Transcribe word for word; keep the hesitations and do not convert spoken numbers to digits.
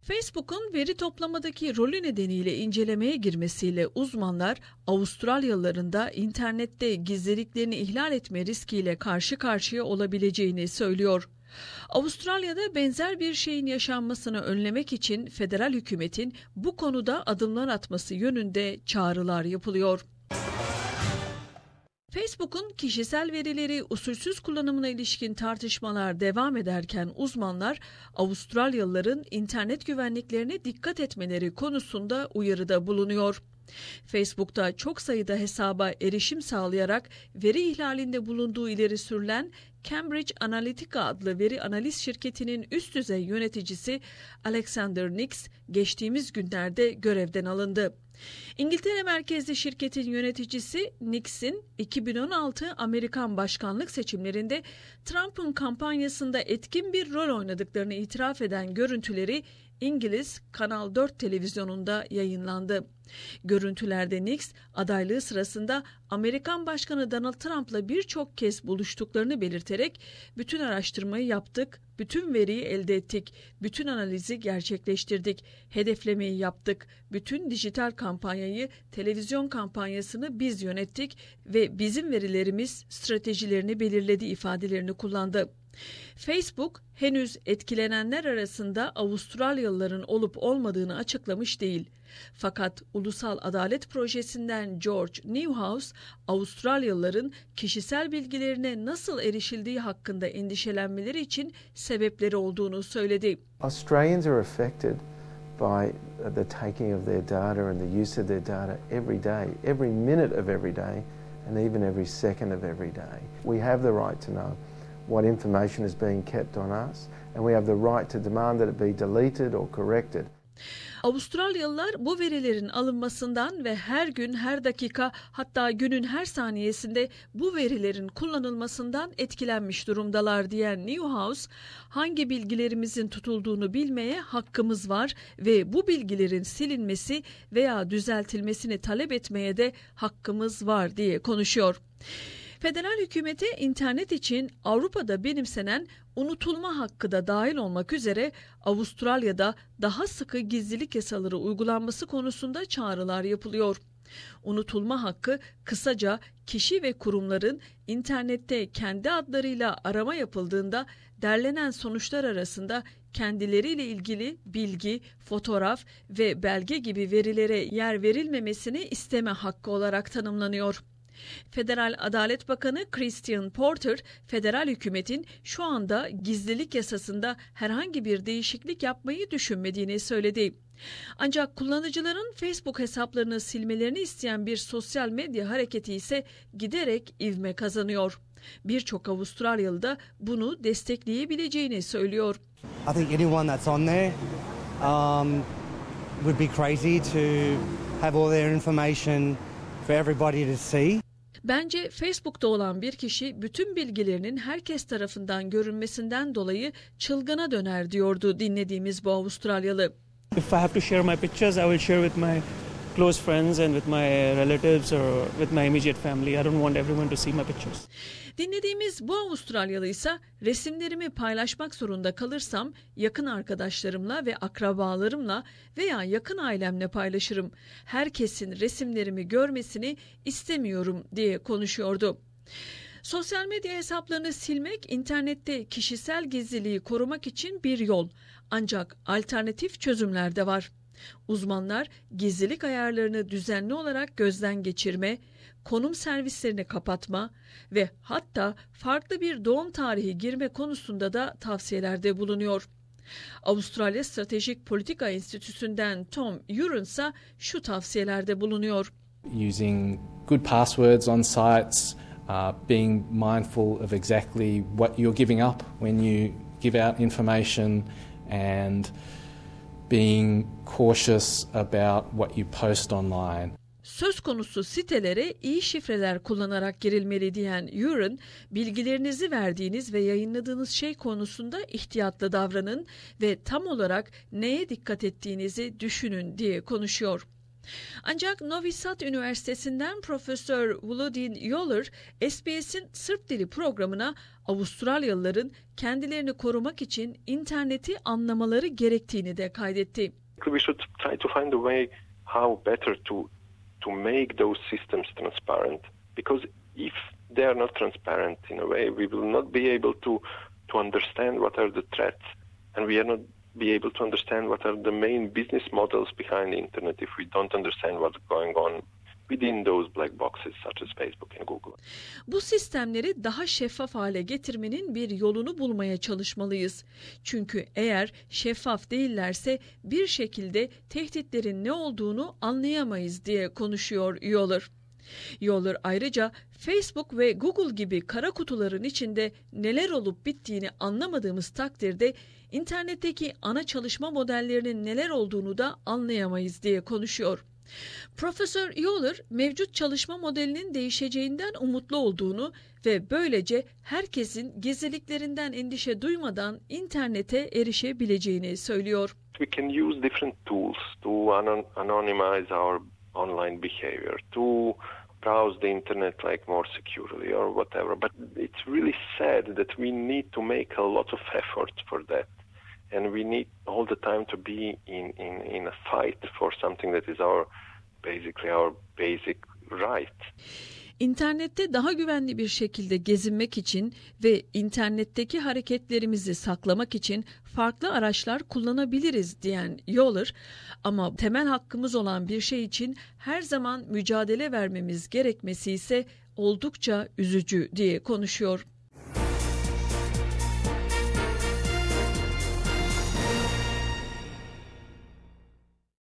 Facebook'un veri toplamadaki rolü nedeniyle incelemeye girmesiyle uzmanlar Avustralyalıların da internette gizliliklerini ihlal etme riskiyle karşı karşıya olabileceğini söylüyor. Avustralya'da benzer bir şeyin yaşanmasını önlemek için federal hükümetin bu konuda adımlar atması yönünde çağrılar yapılıyor. Facebook'un kişisel verileri usulsüz kullanımına ilişkin tartışmalar devam ederken uzmanlar Avustralyalıların internet güvenliklerine dikkat etmeleri konusunda uyarıda bulunuyor. Facebook'ta çok sayıda hesaba erişim sağlayarak veri ihlalinde bulunduğu ileri sürülen Cambridge Analytica adlı veri analiz şirketinin üst düzey yöneticisi Alexander Nix geçtiğimiz günlerde görevden alındı. İngiltere merkezli şirketin yöneticisi Nix'in iki bin on altı Amerikan başkanlık seçimlerinde Trump'ın kampanyasında etkin bir rol oynadıklarını itiraf eden görüntüleri İngiliz Kanal dört televizyonunda yayınlandı. Görüntülerde Nix adaylığı sırasında Amerikan Başkanı Donald Trump'la birçok kez buluştuklarını belirterek bütün araştırmayı yaptık, bütün veriyi elde ettik, bütün analizi gerçekleştirdik, hedeflemeyi yaptık, bütün dijital kampanyayı, televizyon kampanyasını biz yönettik ve bizim verilerimiz stratejilerini belirledi ifadelerini kullandı. Facebook henüz etkilenenler arasında Avustralyalıların olup olmadığını açıklamış değil. Fakat Ulusal Adalet Projesi'nden George Newhouse, Avustralyalıların kişisel bilgilerine nasıl erişildiği hakkında endişelenmeleri için sebepleri olduğunu söyledi. Australians are affected by the taking of their data and the use of their data every day, every minute of every day, and even every second of every day. We have the right to know what information is being kept on us, and we have the right to demand that it be deleted or corrected. Avustralyalılar bu verilerin alınmasından ve her gün, her dakika, hatta günün her saniyesinde bu verilerin kullanılmasından etkilenmiş durumdalar diyen Newhouse, hangi bilgilerimizin tutulduğunu bilmeye hakkımız var ve bu bilgilerin silinmesi veya düzeltilmesini talep etmeye de hakkımız var diye konuşuyor. Federal hükümete internet için Avrupa'da benimsenen unutulma hakkı da dahil olmak üzere Avustralya'da daha sıkı gizlilik yasaları uygulanması konusunda çağrılar yapılıyor. Unutulma hakkı kısaca kişi ve kurumların internette kendi adlarıyla arama yapıldığında derlenen sonuçlar arasında kendileriyle ilgili bilgi, fotoğraf ve belge gibi verilere yer verilmemesini isteme hakkı olarak tanımlanıyor. Federal Adalet Bakanı Christian Porter, federal hükümetin şu anda gizlilik yasasında herhangi bir değişiklik yapmayı düşünmediğini söyledi. Ancak kullanıcıların Facebook hesaplarını silmelerini isteyen bir sosyal medya hareketi ise giderek ivme kazanıyor. Birçok Avustralyalı da bunu destekleyebileceğini söylüyor. I think anyone that's on there um, would be crazy to have all their information for everybody to see. Bence Facebook'ta olan bir kişi bütün bilgilerinin herkes tarafından görünmesinden dolayı çılgına döner diyordu dinlediğimiz bu Avustralyalı. If I have to share my pictures, I will share with my close friends and with my relatives or with my immediate family. I don't want everyone to see my pictures. Dinlediğimiz bu Avustralyalı ise resimlerimi paylaşmak zorunda kalırsam yakın arkadaşlarımla ve akrabalarımla veya yakın ailemle paylaşırım. Herkesin resimlerimi görmesini istemiyorum diye konuşuyordu. Sosyal medya hesaplarını silmek internette kişisel gizliliği korumak için bir yol. Ancak alternatif çözümler de var. Uzmanlar gizlilik ayarlarını düzenli olarak gözden geçirme, konum servislerini kapatma ve hatta farklı bir doğum tarihi girme konusunda da tavsiyelerde bulunuyor. Avustralya Stratejik Politika Enstitüsü'nden Tom Uren ise şu tavsiyelerde bulunuyor. Using good passwords on sites, uh, being mindful of exactly what you're giving up when you give out information and being cautious about what you post online. Söz konusu sitelere iyi şifreler kullanarak girilmeli diyen Uren, bilgilerinizi verdiğiniz ve yayınladığınız şey konusunda ihtiyatlı davranın ve tam olarak neye dikkat ettiğinizi düşünün diye konuşuyor. Ancak Novi Sad Üniversitesi'nden Profesör Volodin Yoler, S B S'in Sırp Dili programına Avustralyalıların kendilerini korumak için interneti anlamaları gerektiğini de kaydetti. We should try to find a way how better to to make those systems transparent, because if they are not transparent in a way, we will not be able to to understand what are the threats, and we are not be able to understand what are the main business models behind the internet if we don't understand what's going on within those black boxes such as Facebook and Google. Bu sistemleri daha şeffaf hale getirmenin bir yolunu bulmaya çalışmalıyız. Çünkü eğer şeffaf değillerse bir şekilde tehditlerin ne olduğunu anlayamayız diye konuşuyor Yoler. Yoler ayrıca Facebook ve Google gibi kara kutuların içinde neler olup bittiğini anlamadığımız takdirde internetteki ana çalışma modellerinin neler olduğunu da anlayamayız diye konuşuyor. Profesör Yoler mevcut çalışma modelinin değişeceğinden umutlu olduğunu ve böylece herkesin gizliliklerinden endişe duymadan internete erişebileceğini söylüyor. We can use different tools to anon- anonymize our online behavior, to browse the internet like more securely or whatever. But it's really sad that we need to make a lot of effort for that. And we need all the time to be in, in, in a fight for something that is our, basically our basic right. İnternette daha güvenli bir şekilde gezinmek için ve internetteki hareketlerimizi saklamak için farklı araçlar kullanabiliriz diyen Yoler, ama temel hakkımız olan bir şey için her zaman mücadele vermemiz gerekmesi ise oldukça üzücü diye konuşuyor.